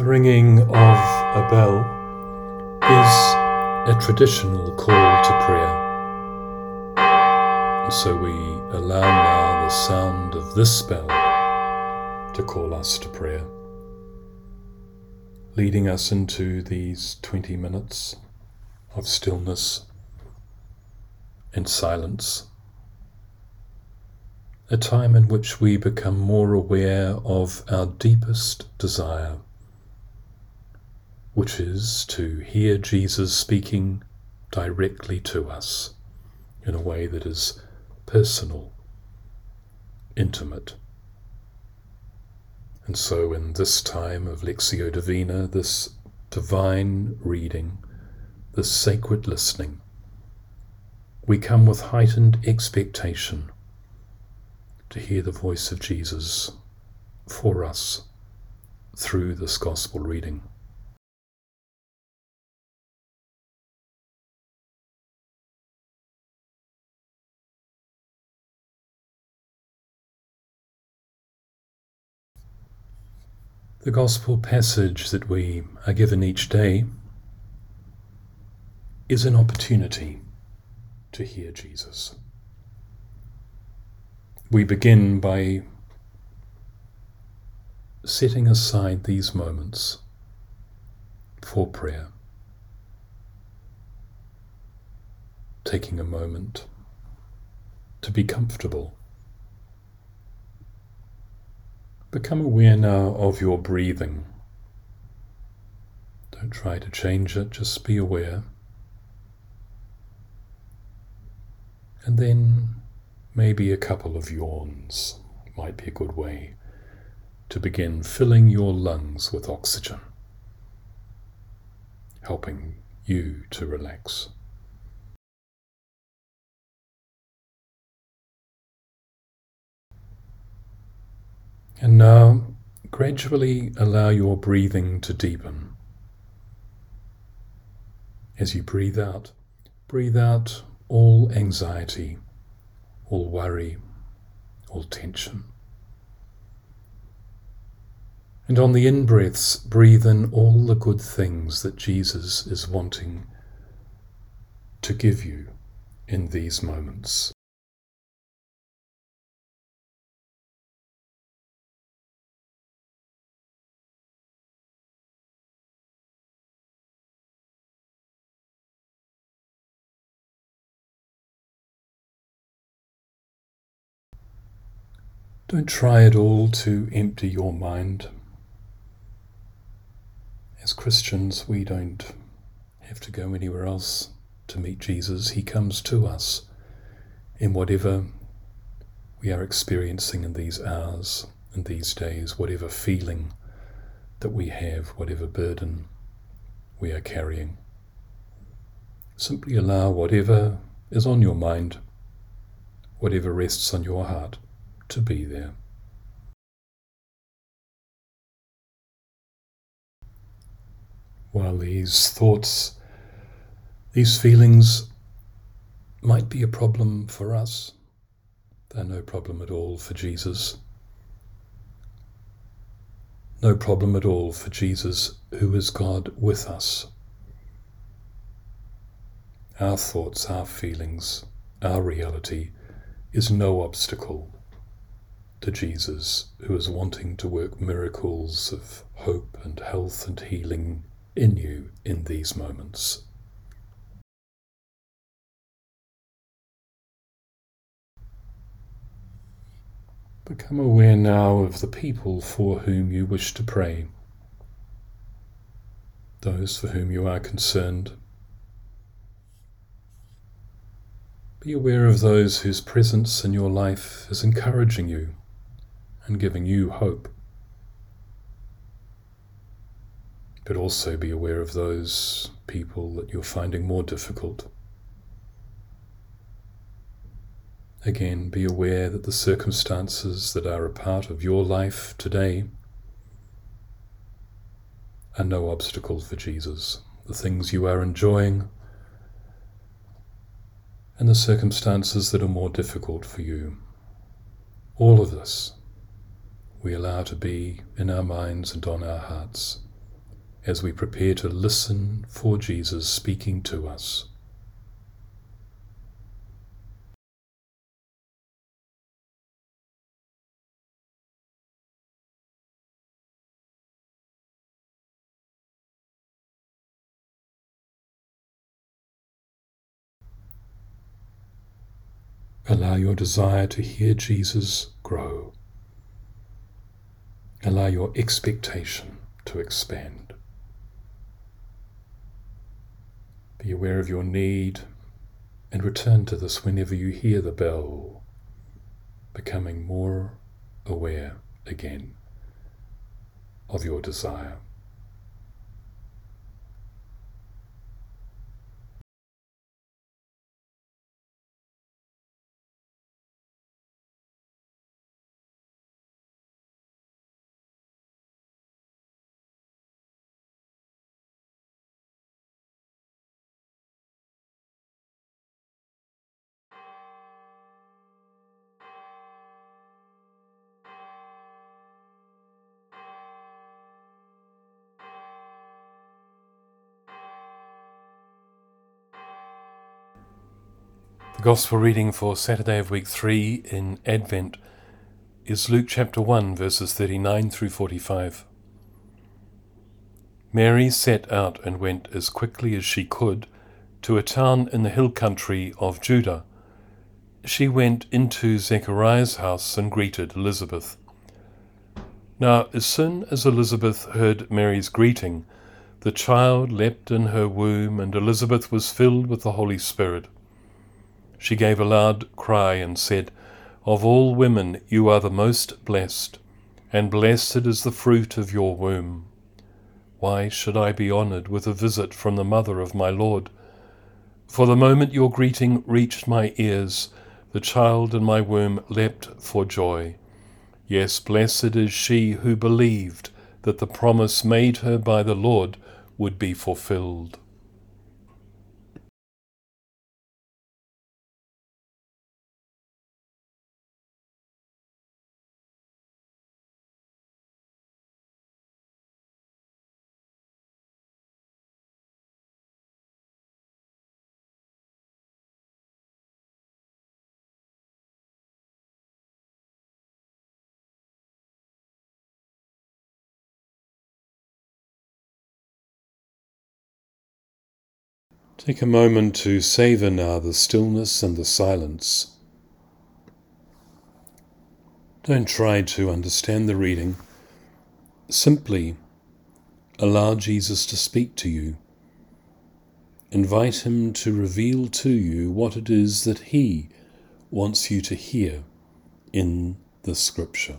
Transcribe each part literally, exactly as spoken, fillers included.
The ringing of a bell is a traditional call to prayer. And so we allow now the sound of this bell to call us to prayer, leading us into these twenty minutes of stillness and silence, a time in which we become more aware of our deepest desire, which is to hear Jesus speaking directly to us in a way that is personal, intimate. And so in this time of Lectio Divina, this divine reading, this sacred listening, we come with heightened expectation to hear the voice of Jesus for us through this gospel reading. The gospel passage that we are given each day is an opportunity to hear Jesus. We begin by setting aside these moments for prayer, taking a moment to be comfortable. Become aware now of your breathing. Don't try to change it, just be aware. And then maybe a couple of yawns might be a good way to begin filling your lungs with oxygen, helping you to relax. And now, gradually allow your breathing to deepen. As you breathe out, breathe out all anxiety, all worry, all tension. And on the in-breaths, breathe in all the good things that Jesus is wanting to give you in these moments. Don't try at all to empty your mind. As Christians, we don't have to go anywhere else to meet Jesus. He comes to us in whatever we are experiencing in these hours and these days, whatever feeling that we have, whatever burden we are carrying. Simply allow whatever is on your mind, whatever rests on your heart, to be there. While these thoughts, these feelings might be a problem for us, they're no problem at all for Jesus. No problem at all for Jesus, who is God with us. Our thoughts, our feelings, our reality is no obstacle to Jesus, who is wanting to work miracles of hope and health and healing in you in these moments. Become aware now of the people for whom you wish to pray, those for whom you are concerned. Be aware of those whose presence in your life is encouraging you and giving you hope. But also be aware of those people that you're finding more difficult. Again, be aware that the circumstances that are a part of your life today are no obstacle for Jesus. The things you are enjoying and the circumstances that are more difficult for you. All of this we allow to be in our minds and on our hearts as we prepare to listen for Jesus speaking to us. Allow your desire to hear Jesus grow. Allow your expectation to expand. Be aware of your need and return to this whenever you hear the bell, becoming more aware again of your desire. The Gospel reading for Saturday of week three in Advent is Luke chapter one, verses thirty-nine through forty-five. Mary set out and went as quickly as she could to a town in the hill country of Judah. She went into Zechariah's house and greeted Elizabeth. Now, as soon as Elizabeth heard Mary's greeting, the child leapt in her womb, and Elizabeth was filled with the Holy Spirit. She gave a loud cry and said, "Of all women you are the most blessed, and blessed is the fruit of your womb. Why should I be honored with a visit from the mother of my Lord? For the moment your greeting reached my ears, the child in my womb leapt for joy. Yes, blessed is she who believed that the promise made her by the Lord would be fulfilled." Take a moment to savor now the stillness and the silence. Don't try to understand the reading. Simply allow Jesus to speak to you. Invite him to reveal to you what it is that he wants you to hear in the scripture.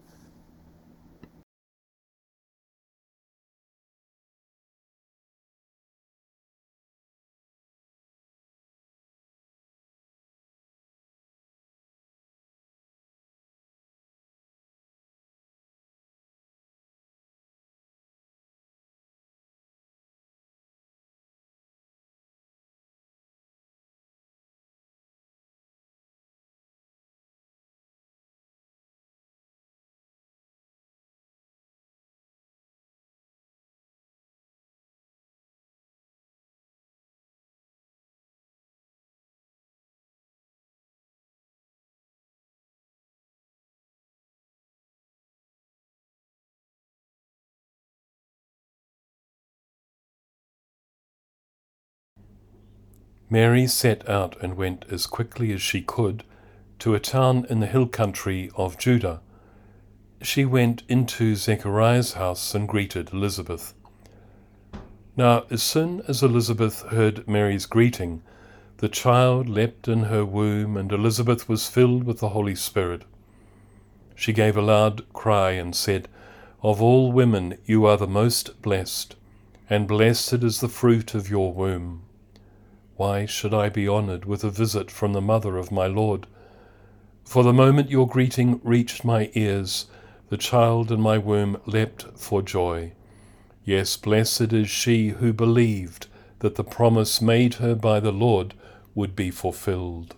Mary set out and went as quickly as she could to a town in the hill country of Judah. She went into Zechariah's house and greeted Elizabeth. Now, as soon as Elizabeth heard Mary's greeting, the child leapt in her womb, and Elizabeth was filled with the Holy Spirit. She gave a loud cry and said, "Of all women you are the most blessed, and blessed is the fruit of your womb. Why should I be honored with a visit from the mother of my Lord? For the moment your greeting reached my ears, the child in my womb leapt for joy. Yes, blessed is she who believed that the promise made her by the Lord would be fulfilled."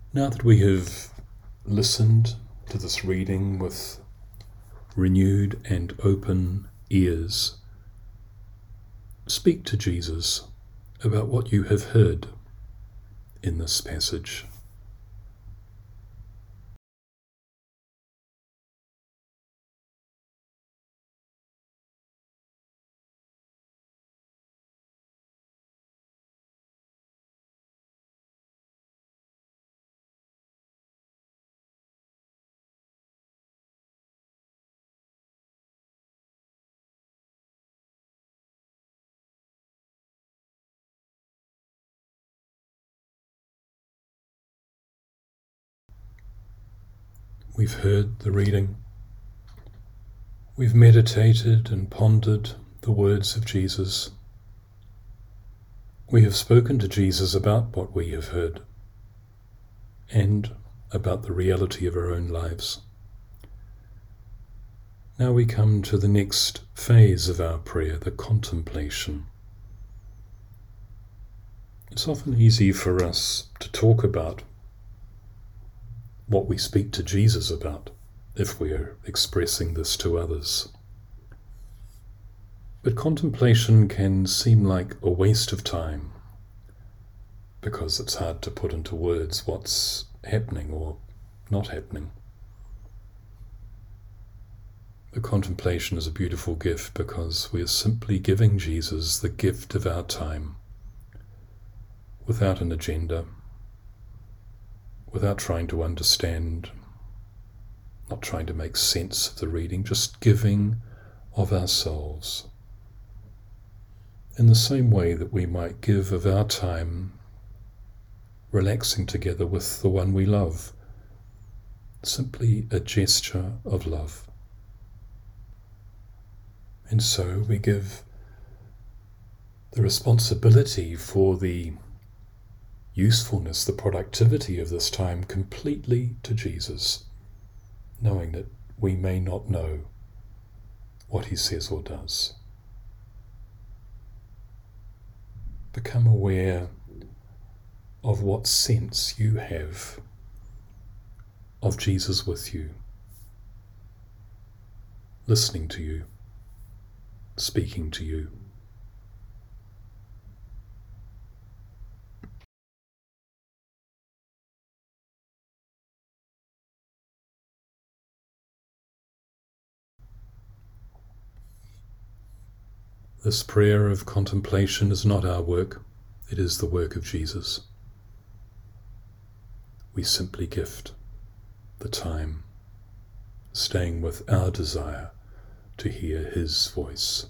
Now that we have listened to this reading with renewed and open ears, speak to Jesus about what you have heard in this passage. We've heard the reading. We've meditated and pondered the words of Jesus. We have spoken to Jesus about what we have heard and about the reality of our own lives. Now we come to the next phase of our prayer, the contemplation. It's often easy for us to talk about what we speak to Jesus about if we are expressing this to others. But contemplation can seem like a waste of time because it's hard to put into words what's happening or not happening. The contemplation is a beautiful gift because we are simply giving Jesus the gift of our time without an agenda, without trying to understand, not trying to make sense of the reading, just giving of ourselves. In the same way that we might give of our time relaxing together with the one we love, simply a gesture of love. And so we give the responsibility for the usefulness, the productivity of this time completely to Jesus, knowing that we may not know what he says or does. Become aware of what sense you have of Jesus with you, listening to you, speaking to you. This prayer of contemplation is not our work, it is the work of Jesus. We simply gift the time, staying with our desire to hear his voice.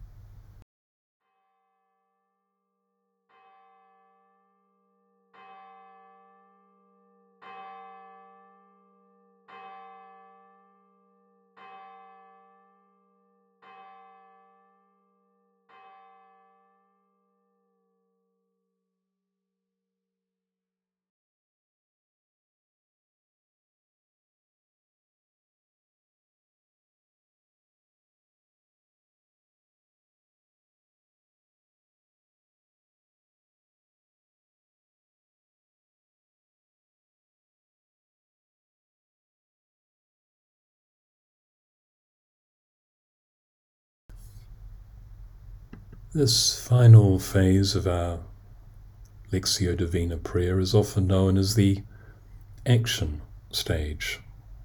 This final phase of our Lectio Divina prayer is often known as the action stage.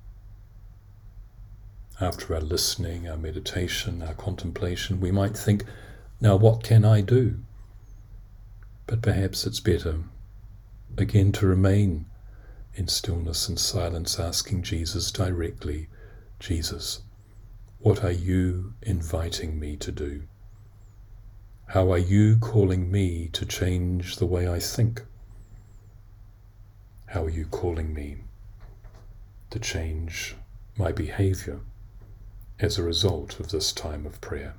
After our listening, our meditation, our contemplation, we might think, now what can I do? But perhaps it's better, again, to remain in stillness and silence, asking Jesus directly, Jesus, what are you inviting me to do? How are you calling me to change the way I think? How are you calling me to change my behavior as a result of this time of prayer?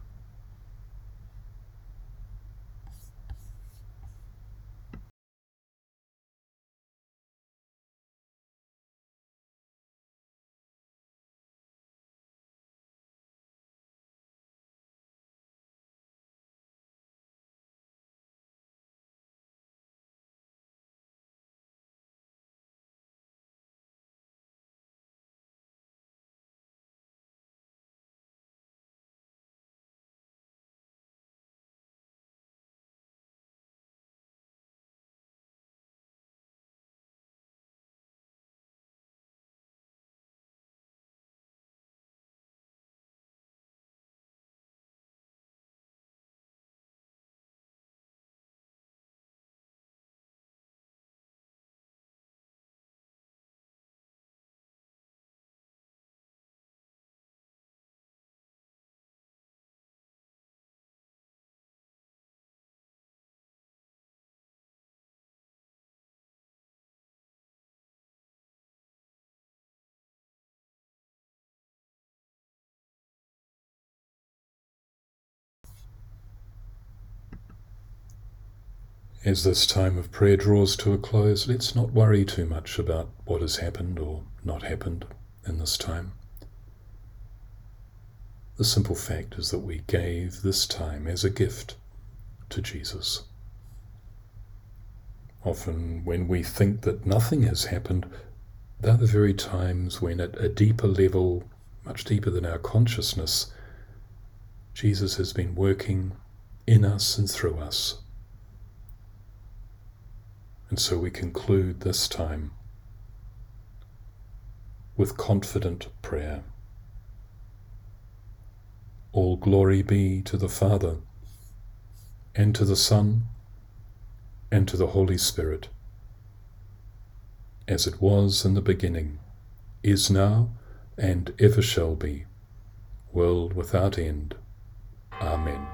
As this time of prayer draws to a close, let's not worry too much about what has happened or not happened in this time. The simple fact is that we gave this time as a gift to Jesus. Often when we think that nothing has happened, they're the very times when at a deeper level, much deeper than our consciousness, Jesus has been working in us and through us. And so we conclude this time with confident prayer. All glory be to the Father, and to the Son, and to the Holy Spirit, as it was in the beginning, is now, and ever shall be, world without end. Amen.